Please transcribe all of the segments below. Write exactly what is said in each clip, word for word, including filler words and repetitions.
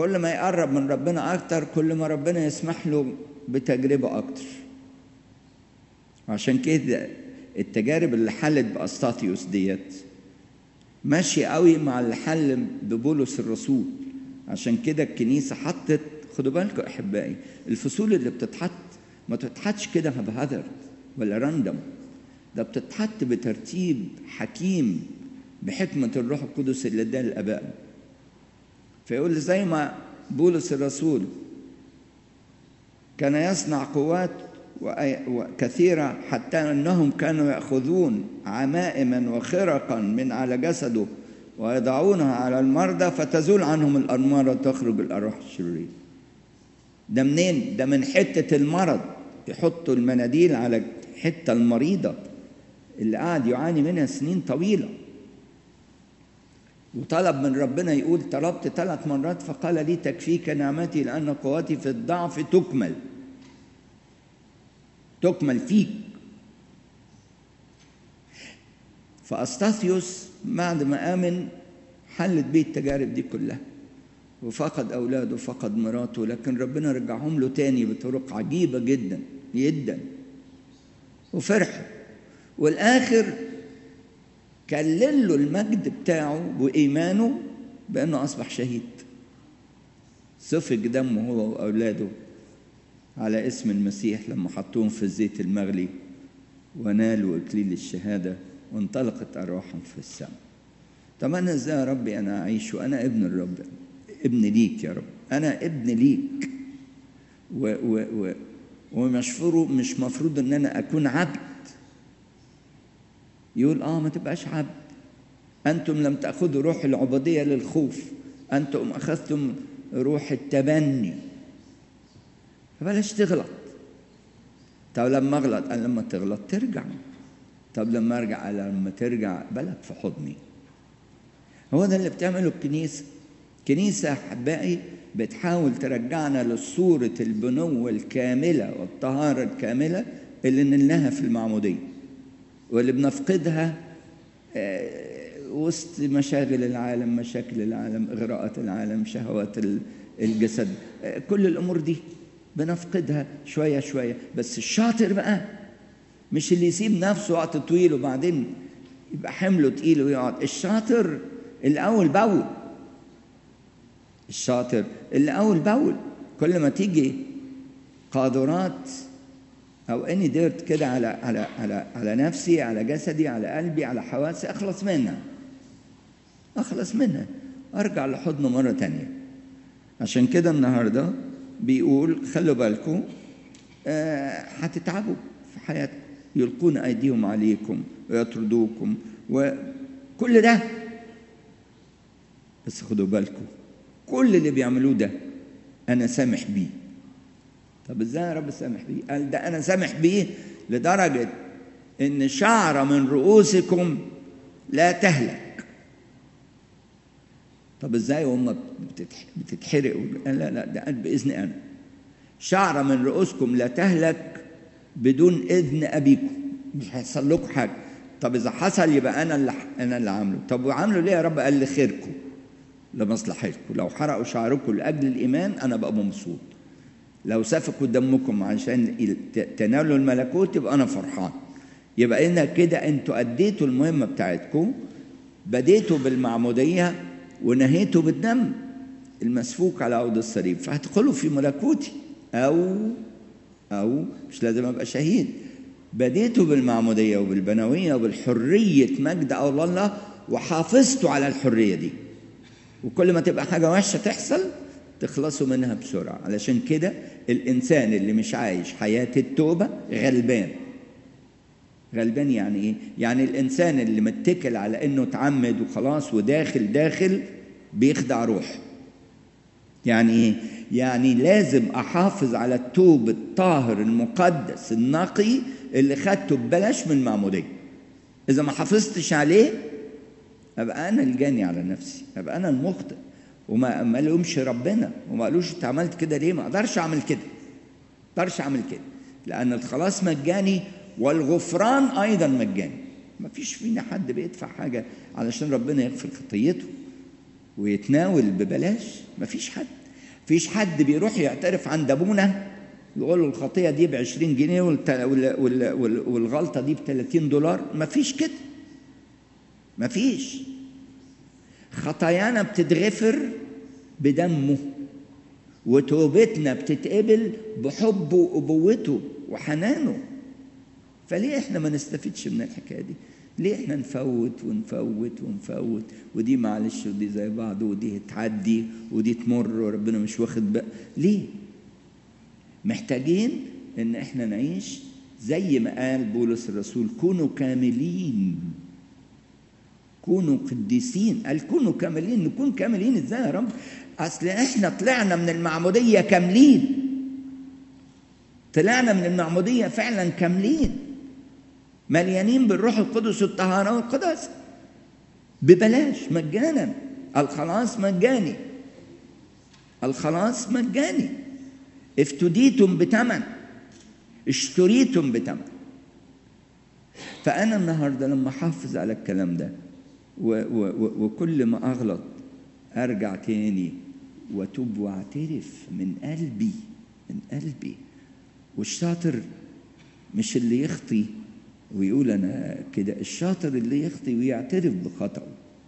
كل ما يقرب من ربنا أكتر كل ما ربنا يسمح له بتجربة أكتر. عشان كده التجارب اللي حلت بأسطاطيوس ديت ماشي قوي مع اللي حل ببولس الرسول. عشان كده الكنيسة حطت، خدوا بالكم أحبائي، الفصول اللي بتتحط ما تتحطش كده بهذر ولا راندم، ده بتتحط بترتيب حكيم بحكمة الروح القدس اللي اداها للآباء. فيقول زي ما بولس الرسول كان يصنع قوات وكثيرة حتى أنهم كانوا يأخذون عمائما وخرقا من على جسده ويضعونها على المرضى فتزول عنهم الأمراض وتخرج الأرواح الشريرة. ده منين؟ ده من حتة المرض، يحطوا المناديل على حتة المريضة اللي قاعد يعاني منها سنين طويلة. وطلب من ربنا، يقول طلبت ثلاث مرات فقال لي تكفيك نعمتي لأن قوتي في الضعف تكمل. تكمل فيك. فأسطاثيوس بعد ما آمن حلت بيه التجارب دي كلها وفقد أولاده وفقد مراته، لكن ربنا رجعهم له تاني بطرق عجيبة جدا جدا وفرحوا. والآخر كلل له المجد بتاعه وإيمانه بأنه أصبح شهيد، سفك دمه هو وأولاده على اسم المسيح لما حطوهم في الزيت المغلي ونالوا إكليل الشهادة وانطلقت أرواحهم في السماء. طب أنا إزاي يا ربي أنا أعيش وأنا ابن الرب، ابن ليك يا رب، أنا ابن ليك و و و ومش مش مفروض إن أنا أكون عبد. يقول آه ما تبقاش عبد. أنتم لم تأخذوا روح العبودية للخوف، أنتم أخذتم روح التبني. فبلاش تغلط. طب لما أغلط أنا لما تغلط ترجع. طب لما أرجع أنا لما ترجع بلد في حضني. هو ده اللي بتعمله الكنيسة. كنيسة أحبائي بتحاول ترجعنا للصورة البنوة الكاملة والطهارة الكاملة اللي نلناها في المعمودية واللي بنفقدها وسط مشاغل العالم، مشاكل العالم، إغراءات العالم، شهوات الجسد، كل الأمور دي بنفقدها شوية شوية. بس الشاطر بقى مش اللي يسيب نفسه وقت طويل وبعدين يبقى حمله تقيل ويقعد. الشاطر الأول بأول، الشاطر اللي أول بأول. كل ما تيجي قاذورات أو أني ديرت كده على على على على نفسي، على جسدي، على قلبي، على حواسي، أخلص منها أخلص منها أرجع لحضنه مرة تانية. عشان كده النهاردة بيقول خلوا بالكم آه هتتعبوا في حياتكم، يلقون أيديهم عليكم ويطردوكم وكل ده، بس خدوا بالكم كل اللي بيعملوه ده أنا سامح بيه. طب إزاي يا رب سامح بيه؟ قال ده أنا سامح بيه لدرجة إن شعرة من رؤوسكم لا تهلك. طب إزاي وهم بتتحرقوا؟ لا لا ده قال بإذن أنا. شعرة من رؤوسكم لا تهلك بدون إذن أبيكم، مش هيحصل لكم حاجة. طب إذا حصل يبقى أنا اللي أنا اللي عامله. طب وعامله ليه يا رب؟ قال لخيركم لمصلحتكم. لو حرقوا شعركم لأجل الإيمان أنا بقى مبسوط. لو سفكوا دمكم عشان تنالوا الملكوت يبقى أنا فرحان. يبقى إن كده أنتوا أديتوا المهمة بتاعتكم، بديتوا بالمعمودية ونهيتوا بالدم المسفوك على عود الصليب، فهتدخلوا في ملكوتي. أو أو مش لازم أبقى شهيد، بديتوا بالمعمودية وبالبنوية وبالحرية مجد أولى الله وحافظتوا على الحرية دي. وكل ما تبقى حاجة وحشة تحصل تخلصوا منها بسرعة. علشان كده الإنسان اللي مش عايش حياة التوبة غلبان. غلبان يعني إيه؟ يعني الإنسان اللي متكل على إنه تعمد وخلاص وداخل داخل بيخدع روح. يعني إيه؟ يعني لازم أحافظ على التوب الطاهر المقدس النقي اللي خدته ببلاش من المعمودية. إذا ما حافظتش عليه أبقى أنا الجاني على نفسي، أبقى أنا المخطئ. وما ما لهمش ربنا وما قالوش انت عملت كده ليه؟ ما اقدرش اعمل كده، ما اقدرش اعمل كده، لان الخلاص مجاني والغفران ايضا مجاني. ما فيش فينا حد بيدفع حاجه علشان ربنا يغفر خطيته ويتناول ببلاش، ما فيش حد. فيش حد بيروح يعترف عند ابونا يقول له الخطيه دي ب عشرين جنيه والغلطه دي ب ثلاثين دولار. مفيش كده، مفيش. خطايانا بتتغفر بدمه، وتوبتنا بتتقبل بحبه وابوته وحنانه. فليه احنا ما نستفدش من الحكايه دي؟ ليه احنا نفوت ونفوت ونفوت، ودي معلش ودي زي بعض، ودي تعدي ودي تمر وربنا مش واخد بقى؟ ليه؟ محتاجين ان احنا نعيش زي ما قال بولس الرسول: كونوا كاملين، كونوا قديسين. قال كونوا كاملين. نكون كاملين ازاي يا رب؟ اصل احنا طلعنا من المعموديه كاملين، طلعنا من المعموديه فعلا كاملين، مليانين بالروح القدس والطهاره والقداسه ببلاش مجانا. الخلاص مجاني، الخلاص مجاني. افتديتم بثمن، اشتريتم بثمن. فانا النهارده لما احافظ على الكلام ده و و وكل ما اغلط ارجع تاني واتوب واعترف من قلبي، من قلبي. والشاطر مش اللي يخطي ويقول انا كده، الشاطر اللي يخطي ويعترف بخطأه.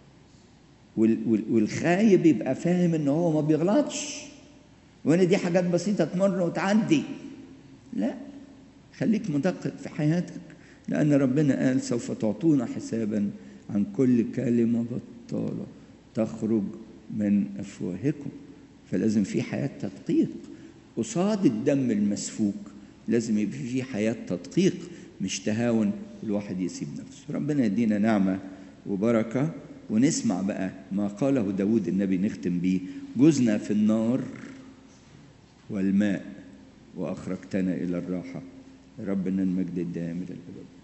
والخايب يبقى فاهم ان هو ما بيغلطش، وان دي حاجات بسيطه تمر وتعدي. لا، خليك مدقق في حياتك، لان ربنا قال: سوف تعطون حسابا عن كل كلمه بطاله تخرج من افواهكم. فلازم في حياه تدقيق قصاد الدم المسفوك، لازم يبقى في حياه تدقيق، مش تهاون الواحد يسيب نفسه. ربنا يدينا نعمه وبركه. ونسمع بقى ما قاله داود النبي نختم بيه: جزنا في النار والماء وأخرجتنا إلى الراحة. ربنا المجد الدائم إلى الأبد.